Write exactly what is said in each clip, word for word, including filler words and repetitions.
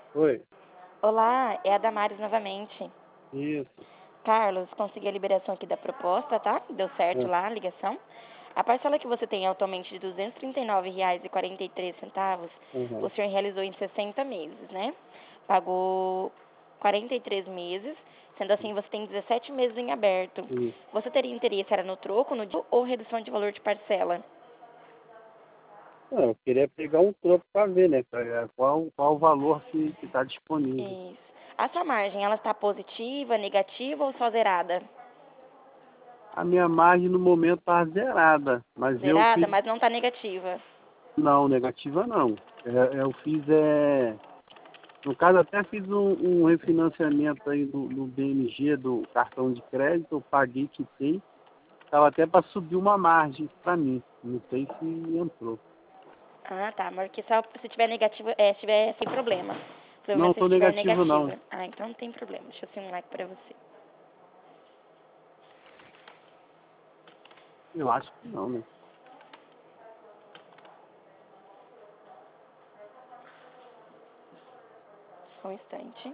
Oi, Olá, é a Damares novamente. isso. Carlos, consegui a liberação aqui da proposta, tá? Deu certo É, lá a ligação. A parcela que você tem atualmente de duzentos e trinta e nove reais e quarenta e três centavos, o uhum, senhor realizou em sessenta meses, né? Pagou quarenta e três meses, sendo assim você tem dezessete meses em aberto. isso. Você teria interesse era no troco, no dia ou redução de valor de parcela? Não, eu queria pegar um troco para ver, né? pra- é, Qual, qual o valor que está disponível. Isso. A sua margem, ela está positiva, negativa ou só zerada? A minha margem no momento está zerada, mas eu Zerada, fiz. mas não está negativa. Não, negativa não. É, eu fiz, é, no caso, até fiz um, um refinanciamento aí do, do B M G, do cartão de crédito, eu paguei, quitei. Estava até para subir uma margem para mim. Não sei se entrou. Ah, tá. Porque só se tiver negativo, é, se tiver sem problema. O problema Não, é se estou estiver negativo não. negativa. Ah, então não tem problema. Deixa eu simular aqui pra você. Eu acho que não, né? Só um instante.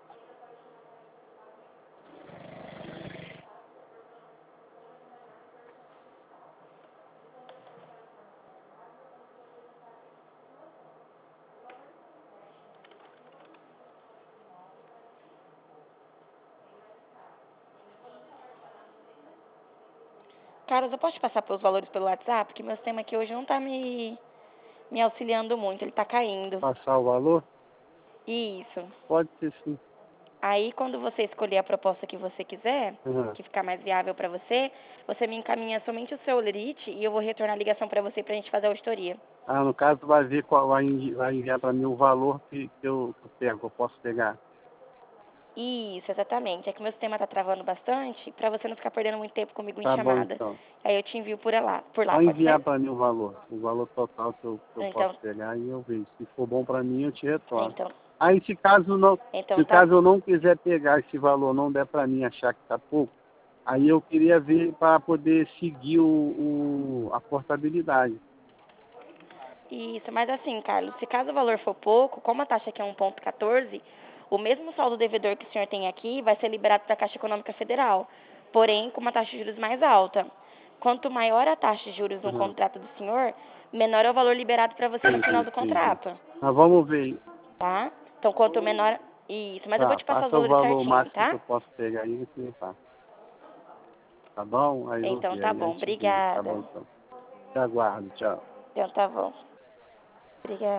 Carlos, eu posso te passar pelos valores pelo WhatsApp? Porque meu sistema aqui hoje não tá me, me auxiliando muito. Ele tá caindo. Passar o valor? Isso. Pode ser sim. Aí, quando você escolher a proposta que você quiser, Uhum. que ficar mais viável pra você, você me encaminha somente o seu lerite e eu vou retornar a ligação pra você pra gente fazer a auditoria. Ah, no caso, vai ver qual vai, envi- vai enviar para mim o valor que, que eu, que eu pego, eu posso pegar. Isso, exatamente. É que meu sistema tá travando bastante pra você não ficar perdendo muito tempo comigo em Tá bom, chamada. então. Aí eu te envio por lá, por lá, Só pode enviar ser? para mim o valor, o valor total que eu, que eu posso Então, pegar e eu vejo. Se for bom para mim, eu te retorno. então, Aí, se caso não, então se tá. caso eu não quiser pegar esse valor, não der para mim achar que tá pouco, aí eu queria ver para poder seguir o, o, a portabilidade. Isso, mas assim, Carlos, se caso o valor for pouco, como a taxa aqui é um ponto quatorze, o mesmo saldo devedor que o senhor tem aqui vai ser liberado da Caixa Econômica Federal, porém com uma taxa de juros mais alta. Quanto maior a taxa de juros no Uhum. contrato do senhor, menor é o valor liberado para você no Entendi, final do entendi. contrato, Mas vamos ver. tá? Então, quanto menor. Isso, mas eu vou Tá, te passar os passa o valores valor certinho, máximo que tá? eu posso pegar aí e você me passa. Tá bom? Aí eu vou Então ver, tá aí a bom, gente vê. Tá obrigada. bom então. Te aguardo, tchau. Então tá bom. Obrigada.